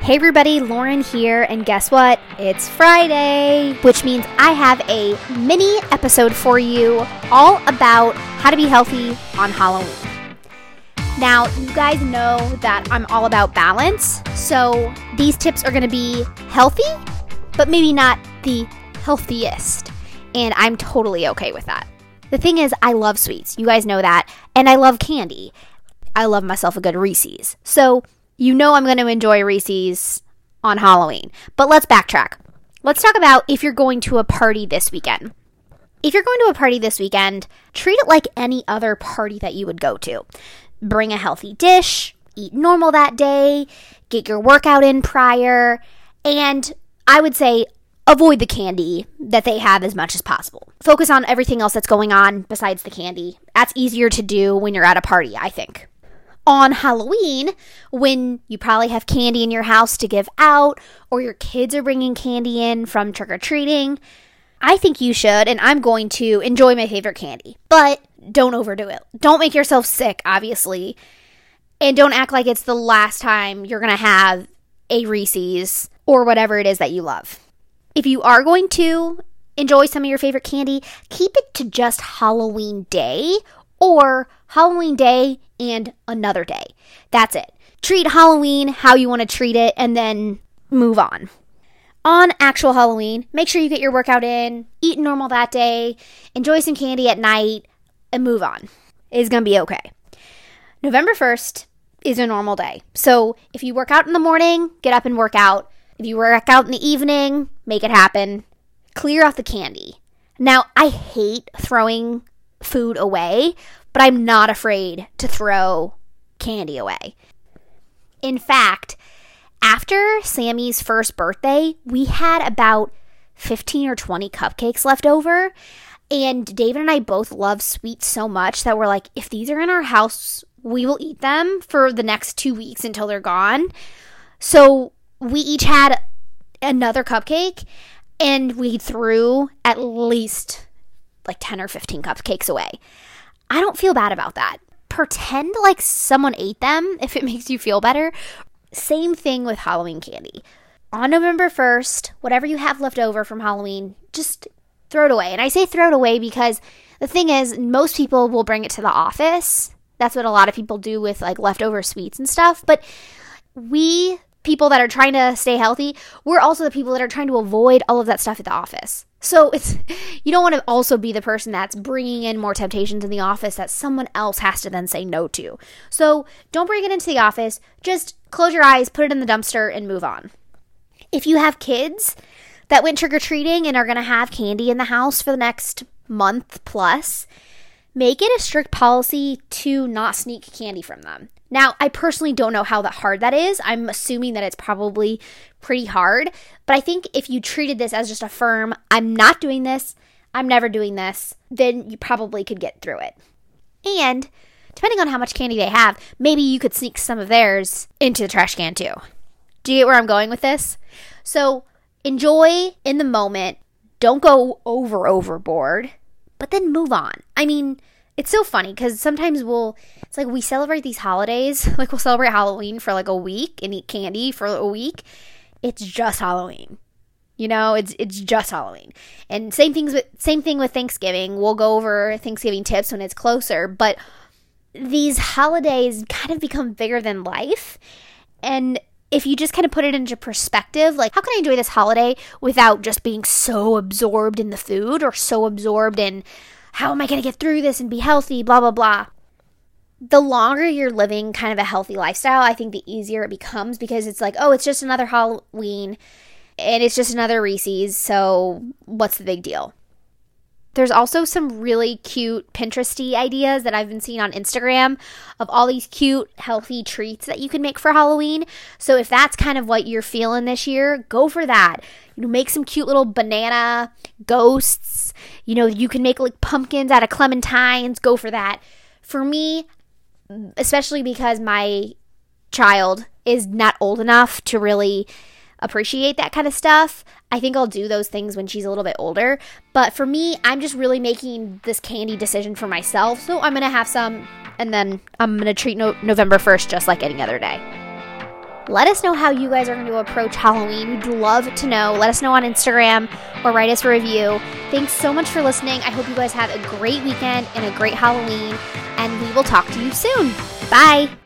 Hey everybody, Lauren here, and guess what? It's Friday, which means I have a mini episode for you all about how to be healthy on Halloween. Now, you guys know that I'm all about balance, so these tips are going to be healthy, but maybe not the healthiest, and I'm totally okay with that. The thing is, I love sweets, you guys know that, and I love candy. I love myself a good Reese's, so you know I'm going to enjoy Reese's on Halloween. But let's backtrack. Let's talk about if you're going to a party this weekend. If you're going to a party this weekend, treat it like any other party that you would go to. Bring a healthy dish, eat normal that day, get your workout in prior, and I would say avoid the candy that they have as much as possible. Focus on everything else that's going on besides the candy. That's easier to do when you're at a party, I think. On Halloween, when you probably have candy in your house to give out, or your kids are bringing candy in from trick-or-treating, I think you should, and I'm going to, enjoy my favorite candy. But don't overdo it. Don't make yourself sick, obviously. And don't act like it's the last time you're going to have a Reese's or whatever it is that you love. If you are going to enjoy some of your favorite candy, keep it to just Halloween Day or Halloween Day and another day. That's it. Treat Halloween how you want to treat it and then move on. On actual Halloween, make sure you get your workout in, eat normal that day, enjoy some candy at night, and move on. It's going to be okay. November 1st is a normal day. So if you work out in the morning, get up and work out. If you work out in the evening, make it happen. Clear out the candy. Now, I hate throwing food away, but I'm not afraid to throw candy away. In fact, after Sammy's first birthday, we had about 15 or 20 cupcakes left over, and David and I both love sweets so much that we're like, if these are in our house, we will eat them for the next 2 weeks until they're gone. So we each had another cupcake, and we threw at least like 10 or 15 cupcakes away. I don't feel bad about that. Pretend like someone ate them if it makes you feel better. Same thing with Halloween candy. On November 1st, whatever you have left over from Halloween, just throw it away. And I say throw it away because the thing is, most people will bring it to the office. That's what a lot of people do with like leftover sweets and stuff. But we people that are trying to stay healthy, we're also the people that are trying to avoid all of that stuff at the office. So you don't want to also be the person that's bringing in more temptations in the office that someone else has to then say no to. So don't bring it into the office. Just close your eyes, put it in the dumpster, and move on. If you have kids that went trick-or-treating and are going to have candy in the house for the next month plus, make it a strict policy to not sneak candy from them. Now, I personally don't know how hard that is. I'm assuming that it's probably pretty hard. But I think if you treated this as just a firm, I'm not doing this, I'm never doing this, then you probably could get through it. And depending on how much candy they have, maybe you could sneak some of theirs into the trash can too. Do you get where I'm going with this? So enjoy in the moment. Don't go overboard, but then move on. I mean, it's so funny because sometimes it's like we celebrate these holidays, like we'll celebrate Halloween for like a week and eat candy for a week. It's just Halloween. You know, it's just Halloween. And same thing with Thanksgiving. We'll go over Thanksgiving tips when it's closer, but these holidays kind of become bigger than life. And if you just kind of put it into perspective, like how can I enjoy this holiday without just being so absorbed in the food or so absorbed in how am I going to get through this and be healthy, blah, blah, blah. The longer you're living kind of a healthy lifestyle, I think the easier it becomes because it's like, oh, it's just another Halloween and it's just another Reese's, so what's the big deal? There's also some really cute Pinteresty ideas that I've been seeing on Instagram of all these cute, healthy treats that you can make for Halloween. So if that's kind of what you're feeling this year, go for that. You know, make some cute little banana ghosts. You know, you can make like pumpkins out of clementines. Go for that. For me, especially because my child is not old enough to really appreciate that kind of stuff, I think I'll do those things when she's a little bit older. But for me, I'm just really making this candy decision for myself. So I'm going to have some, and then I'm going to treat November 1st just like any other day. Let us know how you guys are going to approach Halloween. We'd love to know. Let us know on Instagram or write us a review. Thanks so much for listening. I hope you guys have a great weekend and a great Halloween, and we will talk to you soon. Bye.